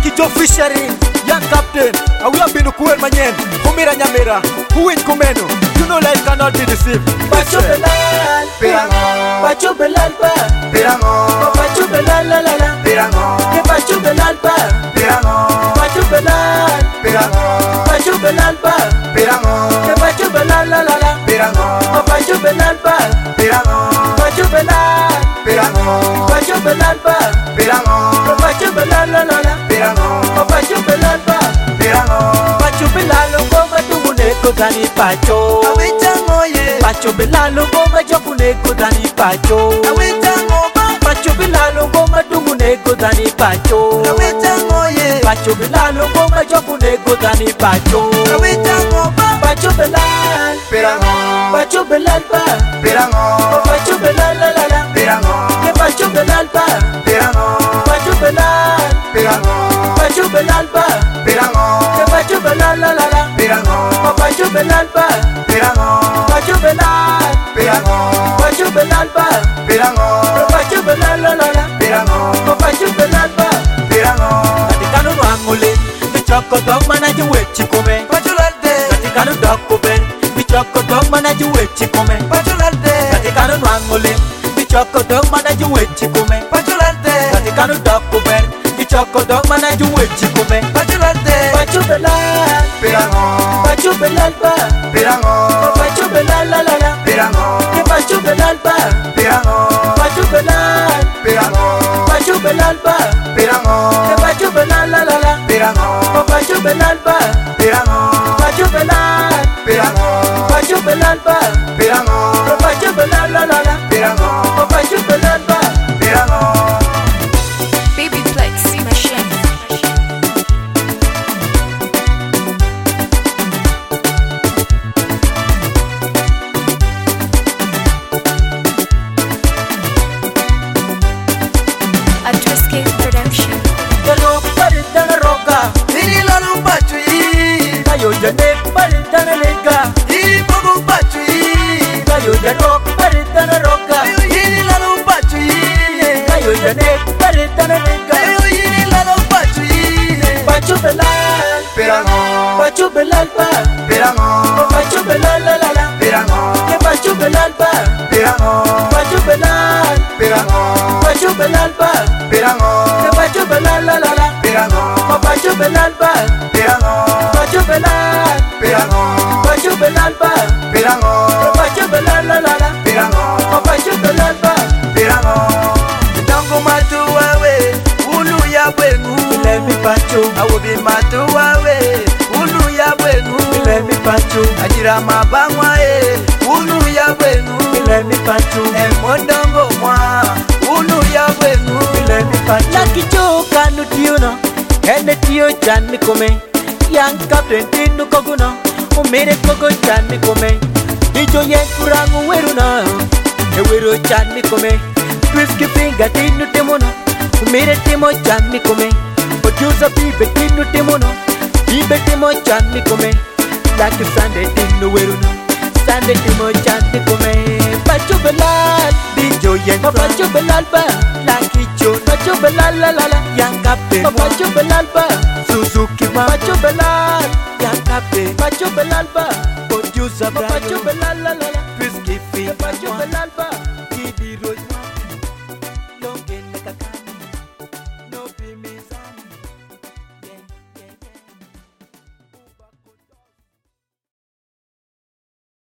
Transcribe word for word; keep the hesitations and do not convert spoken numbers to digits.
Joe Fishering, young captain. And we have been to Kuel Manyen, Kumira Nyamira, who in Kumenu. You know life cannot be deceived. Pacho Belal, Pirango, Pacho Belal, Pirango, Pacho Belal, la la la, Pirango, Pacho Belal, Pirango, Pacho Belal, Pirango, Pacho Belal, Pirango, Pacho Belal, la la la, Pirango, Pacho Belal, Pirango, Pacho Belal, Pirango, Pacho Belal, Pirango, Pacho Belal, la la la, Pirango, Pacho Belal, Pirango, Pacho Belal, Goma Tungune Kodani Pacho, Awichango ye, Pacho Belal, Goma Jokune Kodani Pacho, Awichango ba, Pacho Belal, Goma Tungune Kodani Pacho, Awichango ye, Pacho Belal, Goma Jokune Kodani Pacho, Awichango ba, Pacho Belal, Pirango, Pacho Belal ba, Pirango, Pacho Belal la la la, Pirango, que Pacho Belal ba, Pirango, Pacho Belal, Pirango, Pacho Belal ba, Pirango, que Pacho Belal la la la, Pirango, Pacho Belal ba, Pirango, Pacho Belal, Pirango, Pacho Belal ba, Pirango, Pacho Belal la la la, Pirango, Pacho Belal ba, Pirango. Katikano wangule, bichoko dog manaji wechi kome, Pacho lalde. Katikano dog koben, bichoko dog manaji wechi kome, Pacho lalde. Katikano wangule, bichoko dog manaji wechi kome, Pacho lalde. Katikano dog koben, bichoko dog manaji wechi kome, Pacho lalde. Pacho Belal, Pirango, Pacho Belal ba, Pirango, Pacho Belal la la la, Pirango, que Pacho Belal ba, Pirango, Pacho Belal, Pirango, Pacho Belal ba, Pirango, que Pacho Belal la la la, Pirango, Pacho Belal ba, Pirango, Pacho Belal, Pirango, Pacho Belal ba, Pirango, Pacho Belal la la la, Pirango, Pacho Belal ba, Pirango. Baby Flex Machine. A Twisky Production. Yalo paritana roka, iri lalo pachu yi. Kayo jane paritana lega, iri pogo pachu yi. Kayo jano paritana roka, iri lalo pachu yi. Kayo jane paritana lega, iri lalo pachu yi. Pacho Belal, Pirango, Pacho Belal ba, Pirango, Pacho Belal la la la, Pirango, que Pacho Belal ba, Pirango, Pacho Belal, Pirango, Pacho Belal ba, Pirango, que Pacho Belal la la la, Pirango, Pacho Belal ba, Pirango, Pacho Belal, Pirango, Pacho Belal ba, Pirango, Pacho Belal la la la, Pirango, Pacho Belal ba, Pirango. Tango matu wawe, ulu ya bwengu. Let me pacho, awobi matu wawe, ulu ya bwengu. Let me pacho, ajira mabangwa e, ulu ya bwengu. Let me pacho, emondongo mwa, ulu ya bwengu. Let me pacho. Lucky Joe kanu tiuna, ene tio chan mi kome. Young captain tinu koguna, umere kogo chan mi kome. Ijo yen kurangu weruna, e weru chan mi kome. Twisky finger tinu timono, umere timo chan mi kome. Producer bibe tinu timono, bibe timo chan mi kome. Lucky Sunday tinu weruna, Sunday timo chan mi kome. Pacho Belal, Dijo yen Pacho Belal ba, Lucky Joe, Pacho Belal la la la, young captain, Pacho Belal ba, Suzuki ma, Pacho Belal, young captain, Pacho Belal ba, producer Pacho Belal la la la, Twisky finger, Pacho Belal ba.